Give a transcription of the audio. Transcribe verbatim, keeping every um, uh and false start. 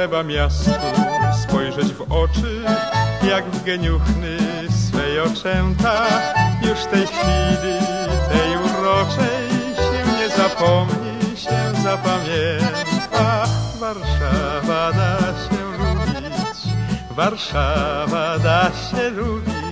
trzeba miastu spojrzeć w oczy, jak w geniuchny swej oczęta. Już tej chwili, tej uroczej się nie zapomni, się zapamięta. Warszawa da się lubić, Warszawa da się lubić.